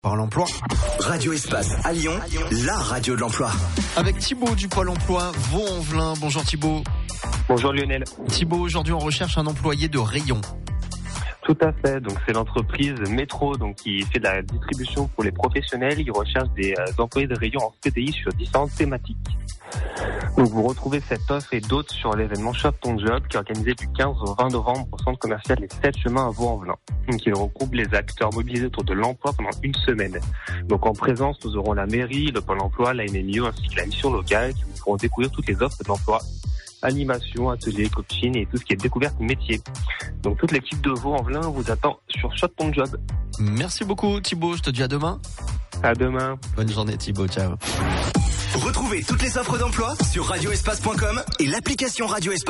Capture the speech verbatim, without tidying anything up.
Par l'emploi. Radio Espace à Lyon, la radio de l'emploi. Avec Thibaut du Pôle emploi Vaux-en-Velin. Bonjour Thibaut. Bonjour Lionel. Thibaut, aujourd'hui on recherche un employé de rayon. Tout à fait, donc c'est l'entreprise Métro donc qui fait de la distribution pour les professionnels. Ils recherchent des euh, employés de rayon en C D I sur différentes thématiques. Donc vous retrouvez cette offre et d'autres sur l'événement Shop Ton Job qui est organisé du quinze au vingt novembre au centre commercial Les sept Chemins à Vaux-en-Velin. Donc il regroupe les acteurs mobilisés autour de l'emploi pendant une semaine. Donc en présence, nous aurons la mairie, le Pôle emploi, la N M I O ainsi que la mission locale qui vous feront découvrir toutes les offres d'emploi, animation, atelier, coaching et tout ce qui est découverte métier. Donc toute l'équipe de Vaux-en-Velin vous attend sur Shop Ton Job. Merci beaucoup Thibaut, je te dis à demain. À demain. Bonne journée Thibaut, ciao. Retrouvez toutes les offres d'emploi sur radio espace point com et l'application Radio Espace.